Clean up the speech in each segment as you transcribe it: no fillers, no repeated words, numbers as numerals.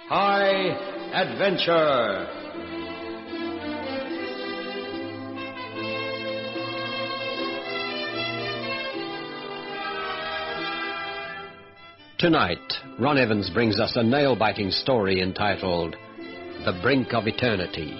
High Adventure. Tonight, Ron Evans brings us a nail-biting story entitled The Brink of Eternity.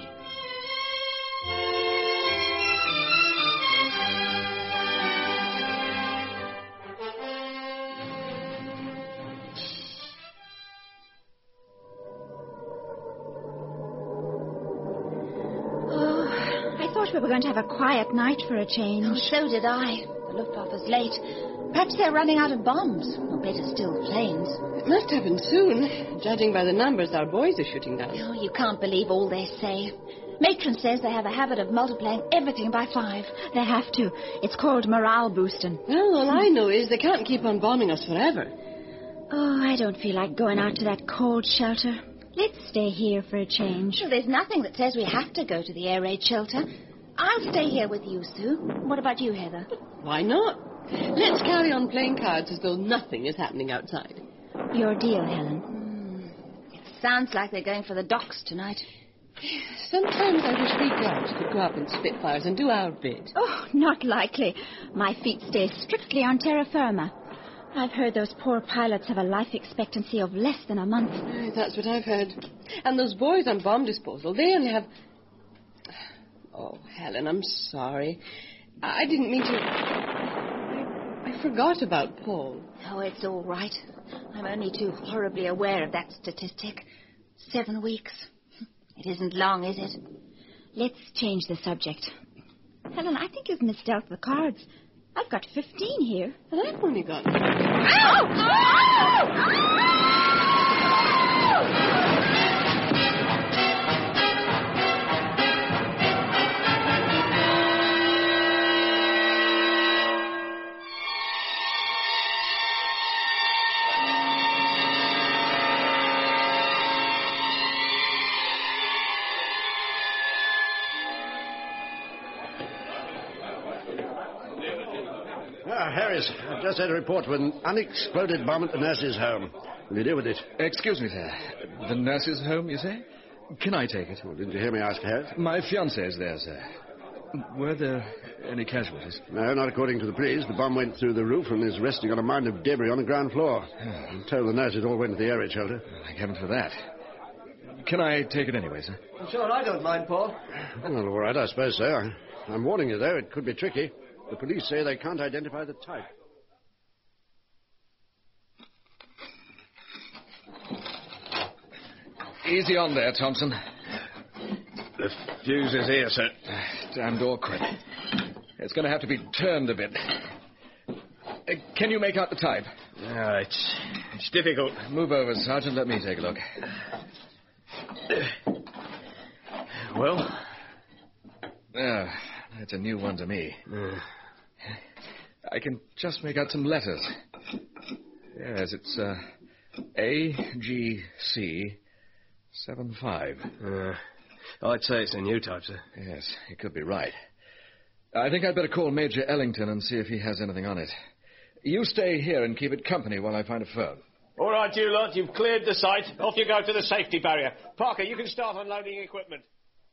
I thought we were going to have a quiet night for a change. Oh, so did I. The Luftwaffe's late. Perhaps they're running out of bombs. Or better still, planes. It must happen soon, judging by the numbers our boys are shooting down. Oh, you can't believe all they say. Matron says they have a habit of multiplying everything by 5. They have to. It's called morale boosting. Well, all I know is they can't keep on bombing us forever. Oh, I don't feel like going out to that cold shelter. Let's stay here for a change. Well, there's nothing that says we have to go to the air raid shelter. I'll stay here with you, Sue. What about you, Heather? Why not? Let's carry on playing cards as though nothing is happening outside. Your deal, Helen. It sounds like they're going for the docks tonight. Sometimes I wish we girls could go up in Spitfires and do our bit. Oh, not likely. My feet stay strictly on terra firma. I've heard those poor pilots have a life expectancy of less than a month. That's what I've heard. And those boys on bomb disposal, they only have... Oh, Helen, I'm sorry. I didn't mean to... I forgot about Paul. Oh, it's all right. I'm only too horribly aware of that statistic. 7 weeks. It isn't long, is it? Let's change the subject. Helen, I think you've misdealt the cards. I've got 15 here. And I've only got... Ow! Ow! Harris, I've just had a report of an unexploded bomb at the nurse's home. Will you deal with it? Excuse me, sir. The nurse's home, you say? Can I take it? Well, didn't you hear me ask, Harris? My fiancée is there, sir. Were there any casualties? No, not according to the police. The bomb went through the roof and is resting on a mound of debris on the ground floor. I'm told the nurses all went to the air raid shelter. Thank heaven for that. Can I take it anyway, sir? Sure, I don't mind, Paul. Well, all right, I suppose so. I'm warning you, though, it could be tricky. The police say they can't identify the type. Easy on there, Thompson. The fuse is here, sir. Damned awkward. It's going to have to be turned a bit. Can you make out the type? No, it's difficult. Move over, Sergeant. Let me take a look. Well? That's a new one to me. I can just make out some letters. Yes, it's AGC 75. I'd say it's a new type, sir. Yes, you could be right. I think I'd better call Major Ellington and see if he has anything on it. You stay here and keep it company while I find a phone. All right, you lot, you've cleared the site. Off you go to the safety barrier. Parker, you can start unloading equipment.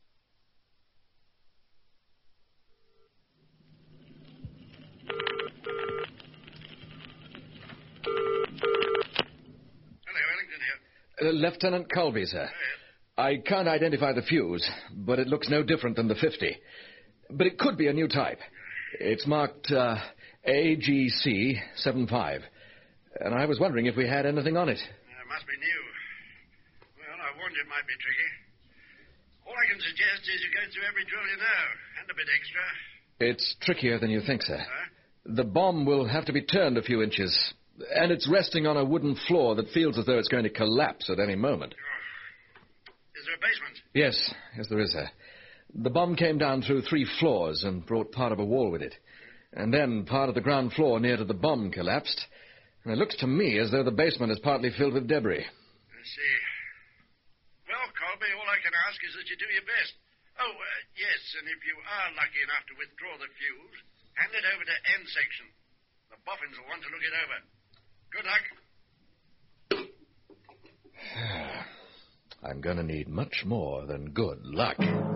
Lieutenant Colby, sir. I can't identify the fuse, but it looks no different than the 50. But it could be a new type. It's marked AGC 75. And I was wondering if we had anything on it. It must be new. Well, I warned you it might be tricky. All I can suggest is you go through every drill you know, and a bit extra. It's trickier than you think, sir. The bomb will have to be turned a few inches, and it's resting on a wooden floor that feels as though it's going to collapse at any moment. Is there a basement? Yes, there is, sir. The bomb came down through 3 floors and brought part of a wall with it. And then part of the ground floor near to the bomb collapsed. And it looks to me as though the basement is partly filled with debris. I see. Well, Colby, all I can ask is that you do your best. Oh, yes, and if you are lucky enough to withdraw the fuse, hand it over to N section. The boffins will want to look it over. Good luck. I'm going to need much more than good luck.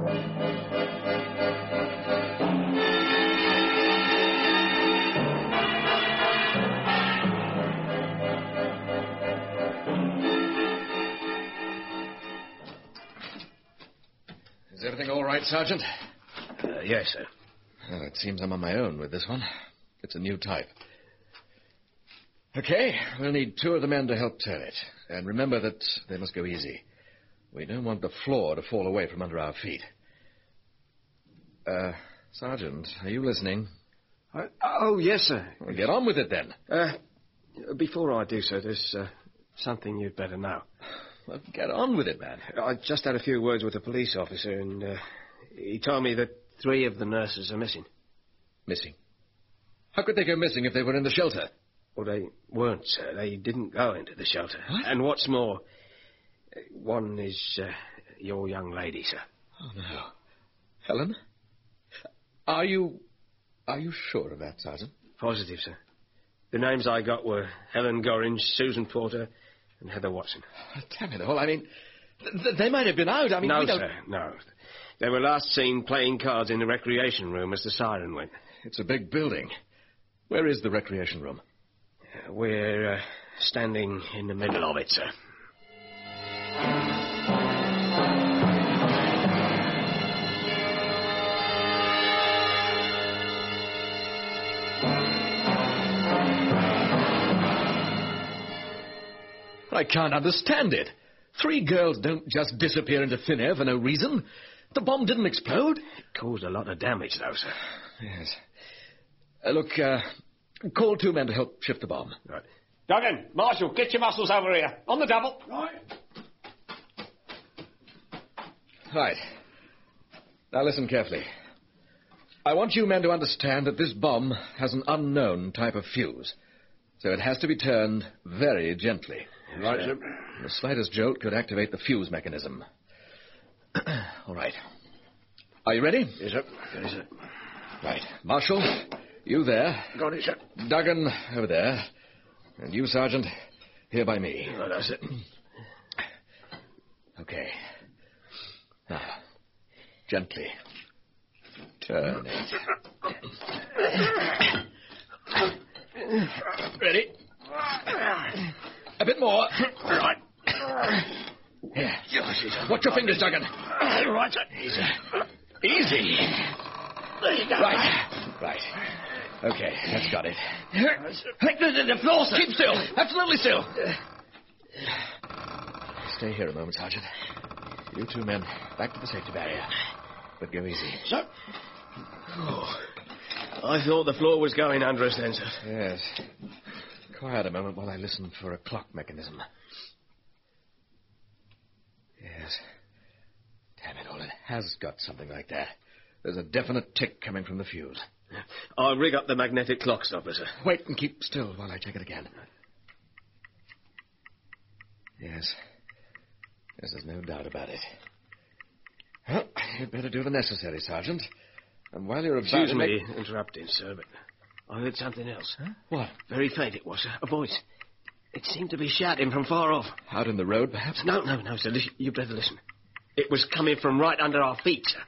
Is everything all right, Sergeant? Yes, sir. Well, it seems I'm on my own with this one. It's a new type. Okay, we'll need 2 of the men to help turn it. And remember that they must go easy. We don't want the floor to fall away from under our feet. Sergeant, are you listening? Oh, yes, sir. Well, get on with it, then. Before I do so, there's something you'd better know. Well, get on with it, man. I just had a few words with a police officer, and he told me that 3 of the nurses are missing. Missing? How could they go missing if they were in the shelter? Well, they weren't, sir. They didn't go into the shelter. What? And what's more, one is your young lady, sir. Oh, no. Helen? Are you sure of that, Sergeant? Positive, sir. The names I got were Helen Gorringe, Susan Porter, and Heather Watson. Oh, damn it all. I mean, they might have been out. I mean, no, sir, no. They were last seen playing cards in the recreation room as the siren went. It's a big building. Where is the recreation room? We're standing in the middle of it, sir. I can't understand it. 3 girls don't just disappear into thin air for no reason. The bomb didn't explode. It caused a lot of damage, though, sir. Yes. Look, call 2 men to help shift the bomb. Right. Duggan, Marshall, get your muscles over here. On the double. Right. Now listen carefully. I want you men to understand that this bomb has an unknown type of fuse, so it has to be turned very gently. Right, sir. The slightest jolt could activate the fuse mechanism. All right. Are you ready? Yes, sir. Yes, sir. Right. Marshall, you there. Got it, sir. Duggan, over there. And you, Sergeant, here by me. Right, that's it. Okay. Now, gently. Turn it. Ready? A bit more. Right. Here. Watch your fingers, Duggan. Right, sir. Easy. There you go. Right. Okay, that's got it. The floor, sir. Keep still. Absolutely still. Stay here a moment, Sergeant. You 2 men, back to the safety barrier. But go easy. Sir. Oh, I thought the floor was going under us then, sir. Yes. Quiet a moment while I listen for a clock mechanism. Yes. Damn it all, it has got something like that. There's a definite tick coming from the fuse. I'll rig up the magnetic clock stopper, sir. Wait and keep still while I check it again. Yes. Yes, there's no doubt about it. Well, you'd better do the necessary, Sergeant. And while you're about Excuse me interrupting, sir, but I heard something else. Huh? What? Very faint it was, sir. A voice. It seemed to be shouting from far off. Out in the road, perhaps? No, sir. You'd better listen. It was coming from right under our feet, sir.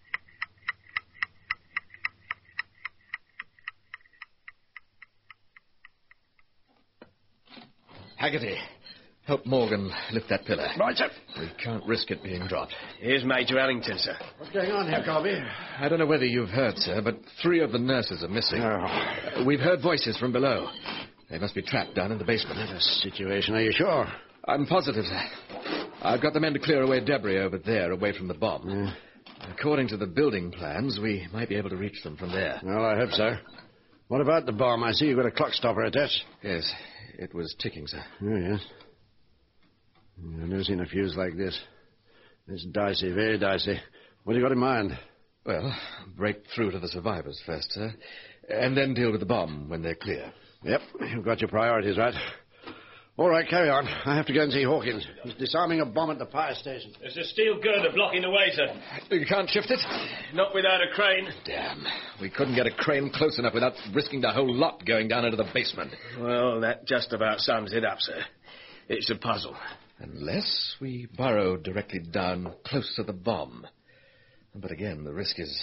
Haggerty, help Morgan lift that pillar. Right, sir. We can't risk it being dropped. Here's Major Ellington, sir. What's going on here, Colby? I don't know whether you've heard, sir, but 3 of the nurses are missing. Oh. We've heard voices from below. They must be trapped down in the basement. What a situation, are you sure? I'm positive, sir. I've got the men to clear away debris over there, away from the bomb. According to the building plans, we might be able to reach them from there. Well, I hope so. What about the bomb? I see you've got a clock stopper attached. Yes, it was ticking, sir. Oh, yes. I've never seen a fuse like this. It's dicey, very dicey. What have you got in mind? Well, break through to the survivors first, sir, and then deal with the bomb when they're clear. Yep, you've got your priorities right. All right, carry on. I have to go and see Hawkins. He's disarming a bomb at the fire station. There's a steel girder blocking the way, sir. You can't shift it? Not without a crane. Damn. We couldn't get a crane close enough without risking the whole lot going down into the basement. Well, that just about sums it up, sir. It's a puzzle. Unless we burrow directly down close to the bomb. But again, the risk is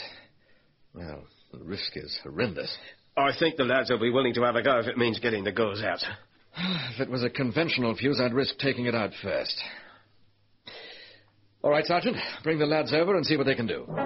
horrendous. I think the lads will be willing to have a go if it means getting the girls out. If it was a conventional fuse, I'd risk taking it out first. All right, Sergeant, bring the lads over and see what they can do.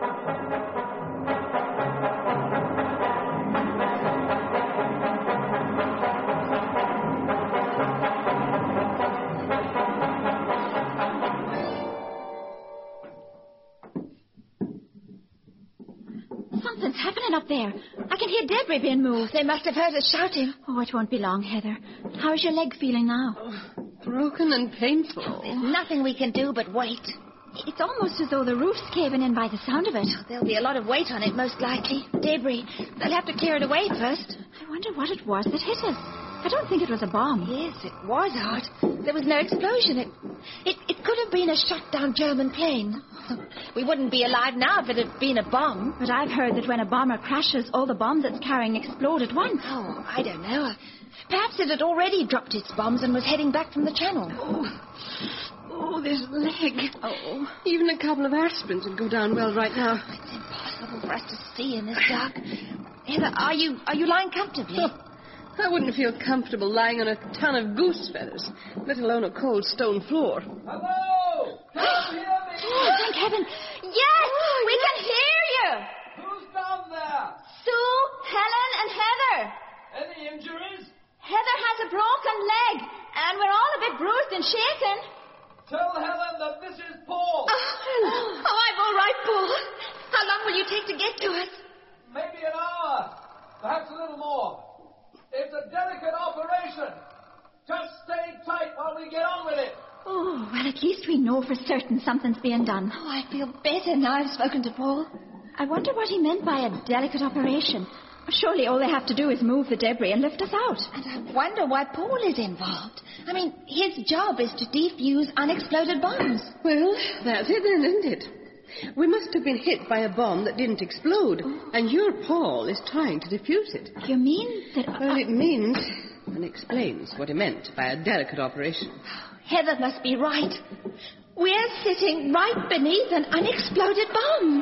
Something's happening up there. I can hear debris being moved. They must have heard us shouting. Oh, it won't be long, Heather. How is your leg feeling now? Broken and painful. There's nothing we can do but wait. It's almost as though the roof's caving in by the sound of it. There'll be a lot of weight on it, most likely. Debris. They'll have to clear it away first. I wonder what it was that hit us. I don't think it was a bomb. Yes, it was, Art. There was no explosion. It could have been a shot-down German plane. We wouldn't be alive now if it had been a bomb. But I've heard that when a bomber crashes, all the bombs it's carrying explode at once. Oh, I don't know. Perhaps it had already dropped its bombs and was heading back from the channel. Oh, this leg. Oh. Even a couple of aspirins would go down well right now. It's impossible for us to see in this dark. Heather, are you lying comfortably? I wouldn't feel comfortable lying on a ton of goose feathers, let alone a cold stone floor. Hello! Can you hear me? Oh, thank heaven. Yes, we can hear you. Who's down there? Sue, Helen, and Heather. Any injuries? Heather has a broken leg, and we're all a bit bruised and shaken. Tell Helen that this is Paul. Oh, I'm all right, Paul. How long will you take to get to us? Maybe an hour. Perhaps a little more. It's a delicate operation. Just stay tight while we get on with it. Oh, well, at least we know for certain something's being done. Oh, I feel better now I've spoken to Paul. I wonder what he meant by a delicate operation. Surely all they have to do is move the debris and lift us out. And I wonder why Paul is involved. I mean, his job is to defuse unexploded bombs. Well, that's it then, isn't it? We must have been hit by a bomb that didn't explode, and your Paul is trying to defuse it. You mean that... Well, it means and explains what he meant by a delicate operation. Heather must be right. We're sitting right beneath an unexploded bomb.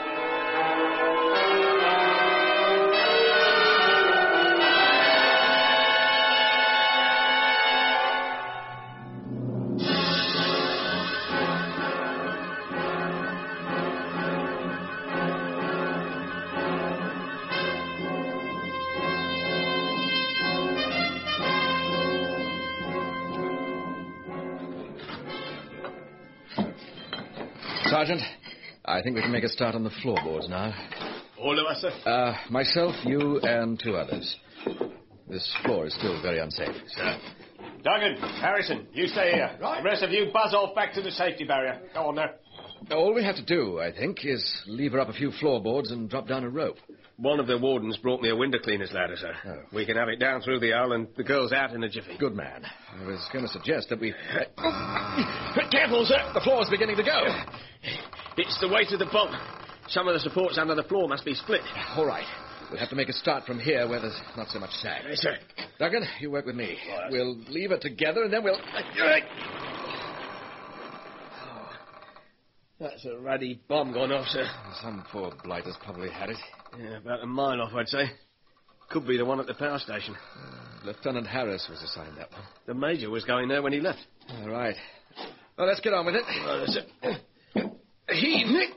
Sergeant, I think we can make a start on the floorboards now. All of us, sir? Myself, you, and 2 others. This floor is still very unsafe. Sir. Duggan, Harrison, you stay here. Right. The rest of you buzz off back to the safety barrier. Go on there. All we have to do, I think, is lever up a few floorboards and drop down a rope. One of the wardens brought me a window cleaner's ladder, sir. Oh. We can have it down through the aisle and the girls out in a jiffy. Good man. I was going to suggest that we... Careful, sir. The floor's beginning to go. It's the weight of the bomb. Some of the supports under the floor must be split. All right. We'll have to make a start from here where there's not so much sag. Yes, sir. Duggan, you work with me. Right. We'll leave it together and then we'll... That's a ruddy bomb gone off, sir. Some poor blighter's probably had it. Yeah, about a mile off, I'd say. Could be the one at the power station. Lieutenant Harris was assigned that one. The major was going there when he left. All right. Well, let's get on with it. Right, sir. Heave.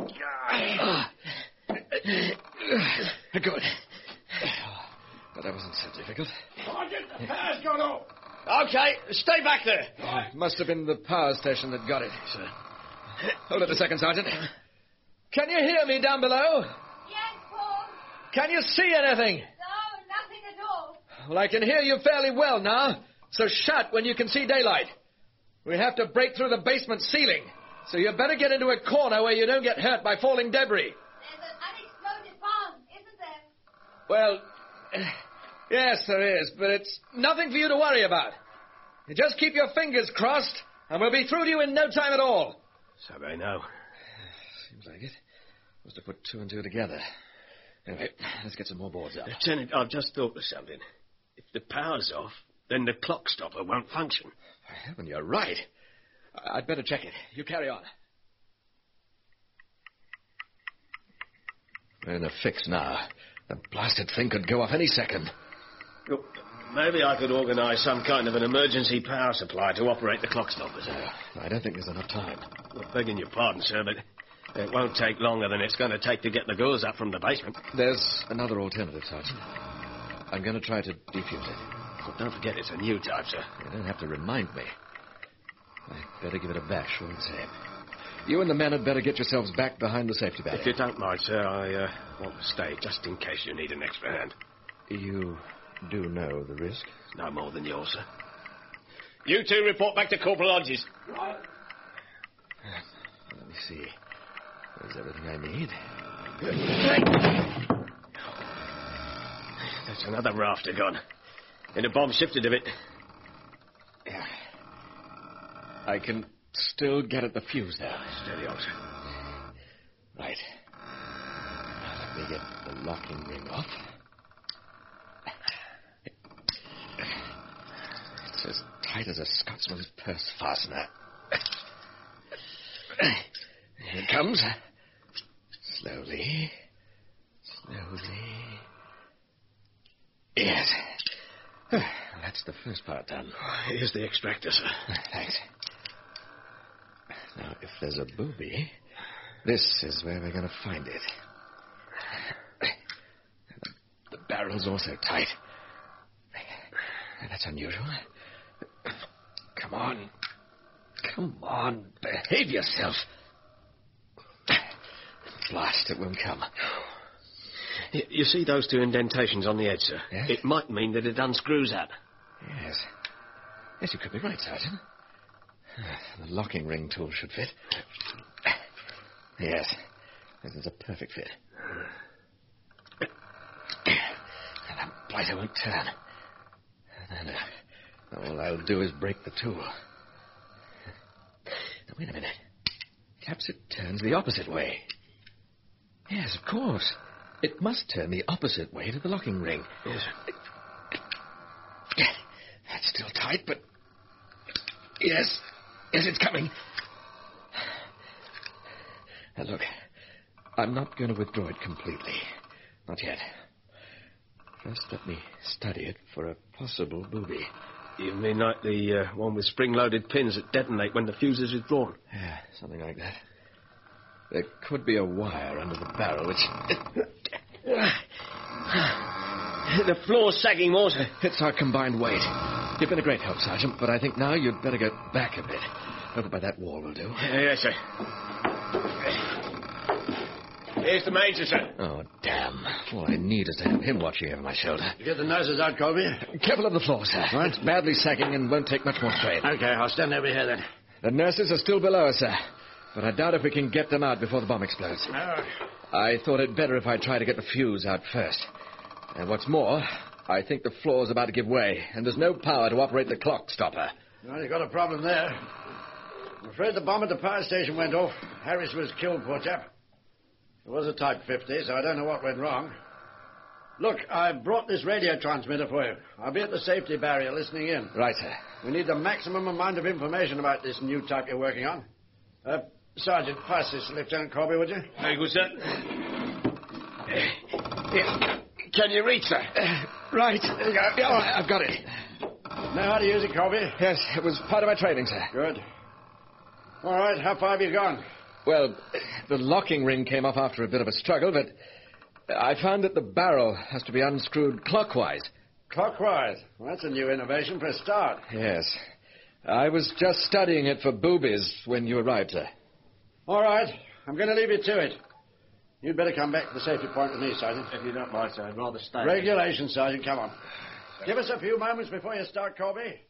Good. But that wasn't so difficult. Sergeant, the power's gone off. Okay, stay back there. It must have been the power station that got it. Sir. Hold it a second, Sergeant. Can you hear me down below? Yes, Paul. Can you see anything? No, nothing at all. Well, I can hear you fairly well now, so shout when you can see daylight. We have to break through the basement ceiling, so you better get into a corner where you don't get hurt by falling debris. There's an unexploded bomb, isn't there? Well, yes, there is, but it's nothing for you to worry about. You just keep your fingers crossed, and we'll be through to you in no time at all. So they know. Seems like it. Must have put 2 and 2 together. Anyway, let's get some more boards up. Lieutenant, I've just thought of something. If the power's off, then the clock stopper won't function. Heaven, you're right. I'd better check it. You carry on. We're in a fix now. The blasted thing could go off any second. Look, maybe I could organise some kind of an emergency power supply to operate the clock stoppers. I don't think there's enough time. Well, begging your pardon, sir, but it won't take longer than it's going to take to get the girls up from the basement. There's another alternative, Sergeant. I'm going to try to defuse it. Well, don't forget it's a new type, sir. You don't have to remind me. I'd better give it a bash, all the same. You and the men had better get yourselves back behind the safety barrier. If you don't mind, sir, I want to stay just in case you need an extra hand. You do know the risk? No more than yours, sir. You two report back to Corporal Hodges. Let me see. There's everything I need. That's another rafter gone. And the bomb shifted a bit. Yeah. I can still get at the fuse now. Steady on, sir. Right. Now let me get the locking ring off. It's as tight as a Scotsman's purse fastener. Here it comes. Slowly. Yes. That's the first part done. Here's the extractor, sir. Thanks. Now, if there's a booby, this is where we're going to find it. The barrel's also tight. That's unusual. Come on, behave yourself. Blast, it won't come. You see those two indentations on the edge, sir? Yes? It might mean that it unscrews that. Yes. Yes, you could be right, Sergeant. The locking ring tool should fit. Yes. This is a perfect fit. That blighter won't turn. And all I'll do is break the tool. Now, wait a minute. Perhaps it turns the opposite way. Yes, of course. It must turn the opposite way to the locking ring. Yes. That's still tight, but... Yes, it's coming. Now, look. I'm not going to withdraw it completely. Not yet. First, let me study it for a possible booby. You mean like the one with spring-loaded pins that detonate when the fuse is withdrawn? Yeah, something like that. There could be a wire under the barrel, which... The floor's sagging more, sir. It's our combined weight. You've been a great help, Sergeant, but I think now you'd better get back a bit. Over by that wall will do. Yes, sir. Here's the major, sir. Oh, damn. All I need is to have him watching over my shoulder. You get the nurses out, Colby? Careful of the floor, sir. Right. It's badly sagging and won't take much more strain. Okay, I'll stand over here then. The nurses are still below us, sir. But I doubt if we can get them out before the bomb explodes. I thought it better if I try to get the fuse out first. And what's more, I think the floor's about to give way, and there's no power to operate the clock stopper. Well, you got a problem there. I'm afraid the bomb at the power station went off. Harris was killed, poor chap. It was a Type 50, so I don't know what went wrong. Look, I brought this radio transmitter for you. I'll be at the safety barrier listening in. Right, sir. We need the maximum amount of information about this new type you're working on. Sergeant, pass this to Lieutenant Corby, would you? Very good, sir. Can you reach, sir? Right. I've got it. Know how to use it, Corby? Yes, it was part of my training, sir. Good. All right, how far have you gone? Well, the locking ring came off after a bit of a struggle, but I found that the barrel has to be unscrewed clockwise. Clockwise? Well, that's a new innovation for a start. Yes. I was just studying it for boobies when you arrived, sir. All right, I'm going to leave you to it. You'd better come back to the safety point with me, Sergeant. If you don't mind, sir, I'd rather stay. Regulations, Sergeant, come on. Give us a few moments before you start, Corby.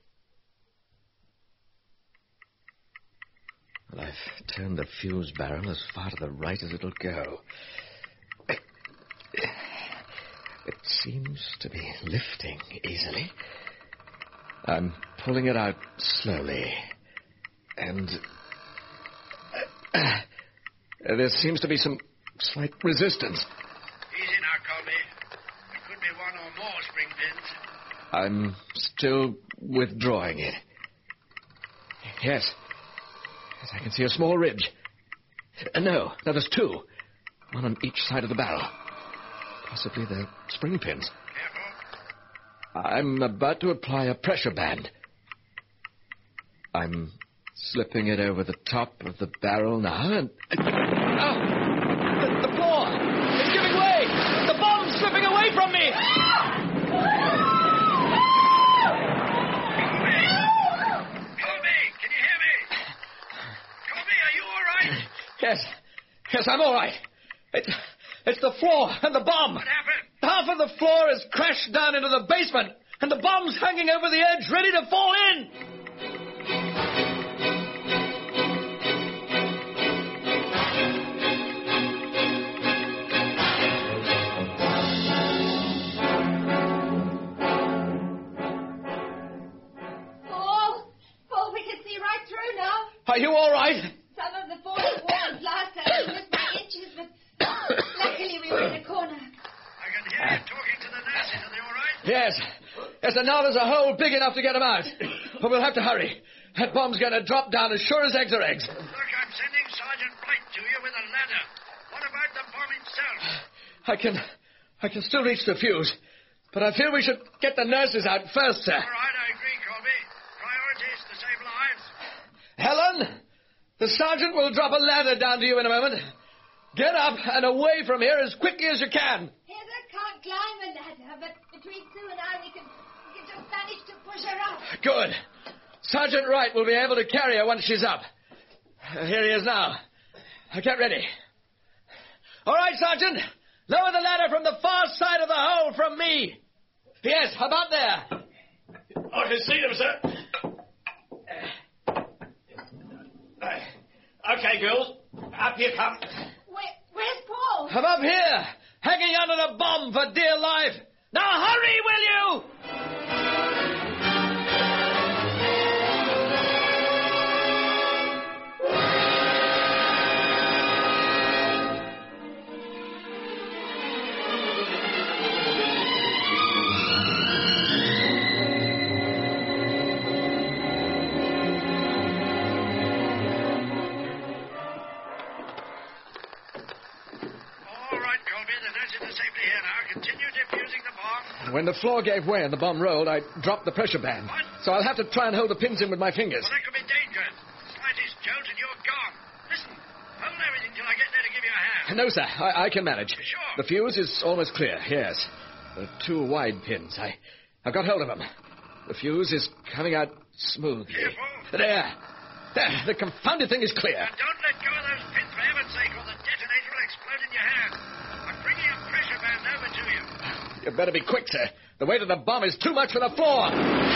Well, I've turned the fuse barrel as far to the right as it'll go. It seems to be lifting easily. I'm pulling it out slowly. And there seems to be some slight resistance. Easy now, Colby. There could be one or more spring pins. I'm still withdrawing it. Yes. Yes, I can see a small ridge. No, there's two. One on each side of the barrel. Possibly they're spring pins. Careful. I'm about to apply a pressure band. I'm slipping it over the top of the barrel now, and... Oh! The floor! It's giving way! The bomb's slipping away from me! Colby, can you hear me? Colby, are you all right? Yes, I'm all right. It's the floor and the bomb. What happened? Half of the floor has crashed down into the basement, and the bomb's hanging over the edge, ready to fall in. Paul, we can see right through now. Are you all right? Some of the falling walls last time was by inches, but luckily we were in a corner. I can hear you talking to the nurses. Are they all right? Yes, and now there's a hole big enough to get them out. But we'll have to hurry. That bomb's going to drop down as sure as eggs are eggs. Look, I'm sending Sergeant Blight to you with a ladder. What about the bomb itself? I can still reach the fuse, but I feel we should get the nurses out first, sir. All right, I agree, Colby. Priority is to save lives. Helen, the sergeant will drop a ladder down to you in a moment. Get up and away from here as quickly as you can. Heather can't climb a ladder, but between Sue and I, we can just manage to push her up. Good. Sergeant Wright will be able to carry her once she's up. Here he is now. Get ready. All right, Sergeant. Lower the ladder from the far side of the hole from me. Yes, about there. I can see them, sir. Okay, girls. Up you come. Where's Paul? I'm up here, hanging under the bomb for dear life. Now hurry, will you? When the floor gave way and the bomb rolled, I dropped the pressure band. What? So I'll have to try and hold the pins in with my fingers. Well, that could be dangerous. Slightest jolt and you're gone. Listen, hold everything till I get there to give you a hand. No, sir. I can manage. Sure. The fuse is almost clear, yes. There are two wide pins. I've got hold of them. The fuse is coming out smoothly. Careful. There. The confounded thing is clear. Now, don't let go of those pins for heaven's sake, or the detonator will explode in your hand. I'm bringing a pressure band over to you. You better be quick, sir. The weight of the bomb is too much for the floor.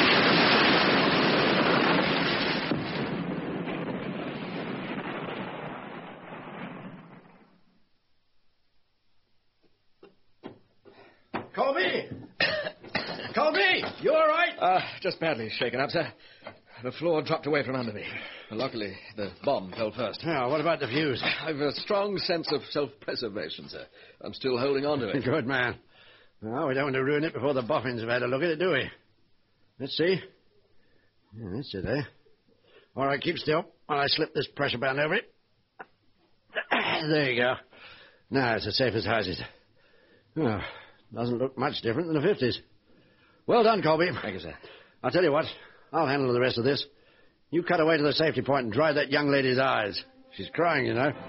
Colby! Colby! You all right? Just badly shaken up, sir. The floor dropped away from under me. Luckily, the bomb fell first. Now, what about the fuse? I've a strong sense of self-preservation, sir. I'm still holding on to it. Good man. Well, we don't want to ruin it before the boffins have had a look at it, do we? Let's see. Yeah, that's it, eh? All right, keep still while I slip this pressure band over it. There you go. Now it's as safe as houses. Oh, doesn't look much different than the 50s. Well done, Colby. Thank you, sir. I'll tell you what. I'll handle the rest of this. You cut away to the safety point and dry that young lady's eyes. She's crying, you know.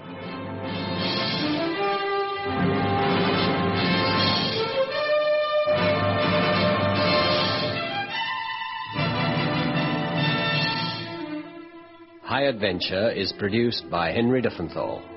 High Adventure is produced by Henry Diffenthal.